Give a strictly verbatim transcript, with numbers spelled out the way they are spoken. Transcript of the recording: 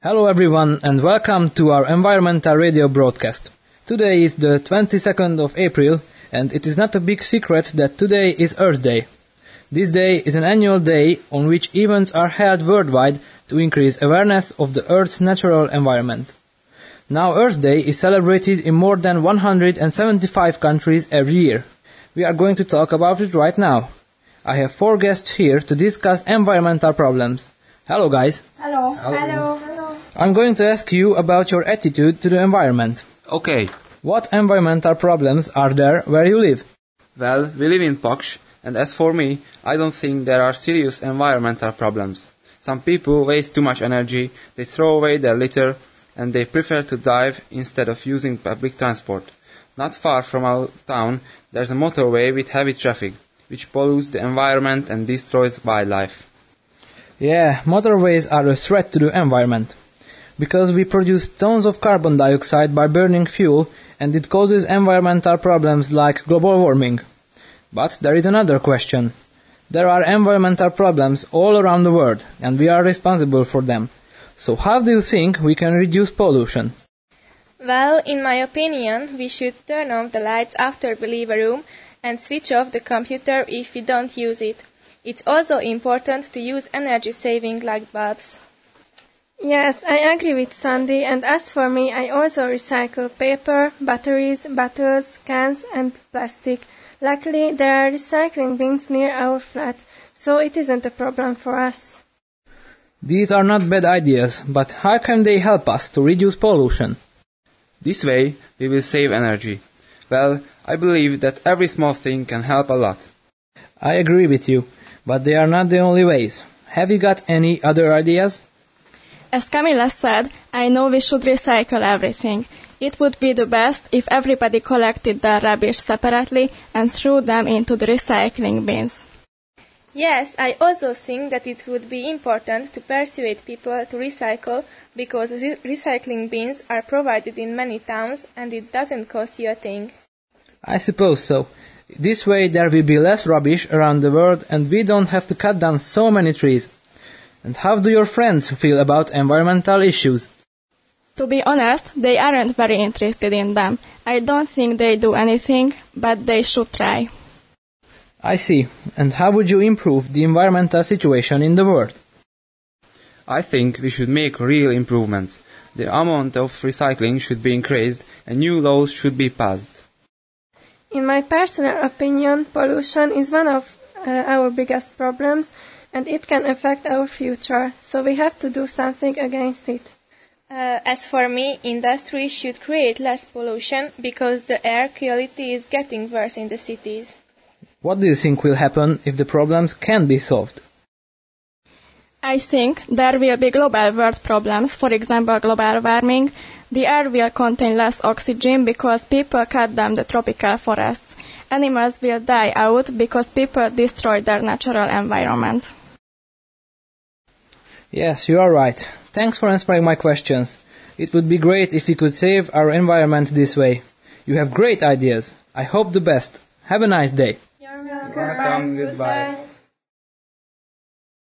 Hello everyone and welcome to our environmental radio broadcast. Today is the twenty-second of April and it is not a big secret that today is Earth Day. This day is an annual day on which events are held worldwide to increase awareness of the Earth's natural environment. Now Earth Day is celebrated in more than one hundred seventy-five countries every year. We are going to talk about it right now. I have four guests here to discuss environmental problems. Hello guys. Hello. Hello. Hello. Hello. I'm going to ask you about your attitude to the environment. Okay. What environmental problems are there where you live? Well, we live in Paks, and as for me, I don't think there are serious environmental problems. Some people waste too much energy, they throw away their litter, and they prefer to drive instead of using public transport. Not far from our town, there's a motorway with heavy traffic, which pollutes the environment and destroys wildlife. Yeah, motorways are a threat to the environment. Because we produce tons of carbon dioxide by burning fuel, and it causes environmental problems like global warming. But there is another question. There are environmental problems all around the world, and we are responsible for them. So how do you think we can reduce pollution? Well, in my opinion, we should turn off the lights after we leave a room and switch off the computer if we don't use it. It's also important to use energy-saving light bulbs. Yes, I agree with Sandy, and as for me, I also recycle paper, batteries, bottles, cans and plastic. Luckily, there are recycling bins near our flat, so it isn't a problem for us. These are not bad ideas, but how can they help us to reduce pollution? This way, we will save energy. Well, I believe that every small thing can help a lot. I agree with you, but they are not the only ways. Have you got any other ideas? As Camilla said, I know we should recycle everything. It would be the best if everybody collected their rubbish separately and threw them into the recycling bins. Yes, I also think that it would be important to persuade people to recycle because re- recycling bins are provided in many towns and it doesn't cost you a thing. I suppose so. This way there will be less rubbish around the world and we don't have to cut down so many trees. And how do your friends feel about environmental issues? To be honest, they aren't very interested in them. I don't think they do anything, but they should try. I see. And how would you improve the environmental situation in the world? I think we should make real improvements. The amount of recycling should be increased and new laws should be passed. In my personal opinion, pollution is one of uh, our biggest problems, and it can affect our future, so we have to do something against it. Uh, as for me, industry should create less pollution because the air quality is getting worse in the cities. What do you think will happen if the problems can be solved? I think there will be global world problems, for example global warming. The air will contain less oxygen because people cut down the tropical forests. Animals will die out because people destroy their natural environment. Yes, you are right. Thanks for answering my questions. It would be great if we could save our environment this way. You have great ideas. I hope the best. Have a nice day. You're welcome. Welcome, goodbye.